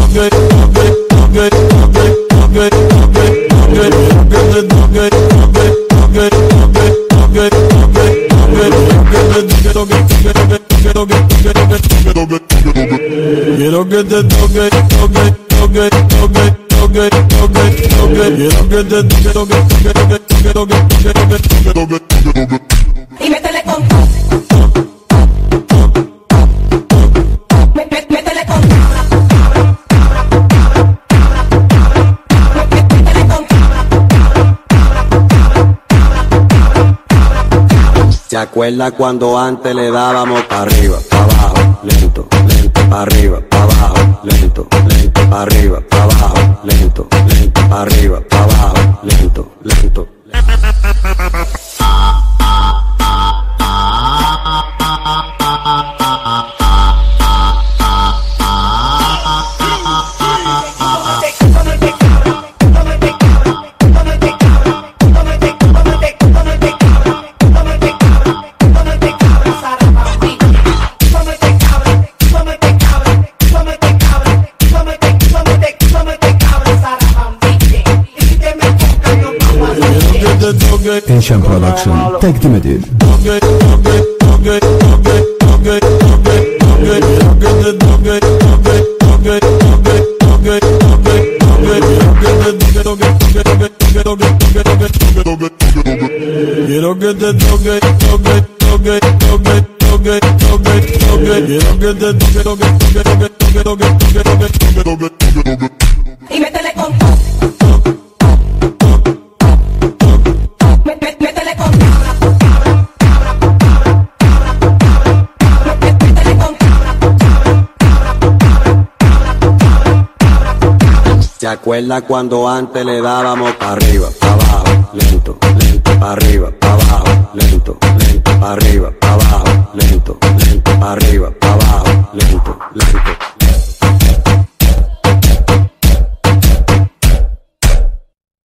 Quiero que te toque, toque, toque, toque, toque, toque, toque. Quiero que te toque, toque, toque, toque, toque, toque, toque, toque. Y métele con métele con ¿Se acuerda cuando antes le dábamos pa' arriba, pa' abajo, lento, lento, pa' arriba, pa' abajo, lento, lento, pa' arriba, pa' abajo, lento, lento, pa' arriba, pa' abajo, lento, lento. Enşen Production takdim ediyor. Quiero que te toque, toque, toque, toque, toque, toque, toque. Quiero que te toque, toque, toque, toque, toque, toque, toque, toque, toque. y métele con métele con ¿Se acuerda cuando antes le dábamos pa' arriba, pa' abajo, lento, lento, pa' arriba, pa' abajo, lento, lento, pa' arriba, pa' abajo, lento, lento, pa' arriba, pa' abajo, lento, lento, lento.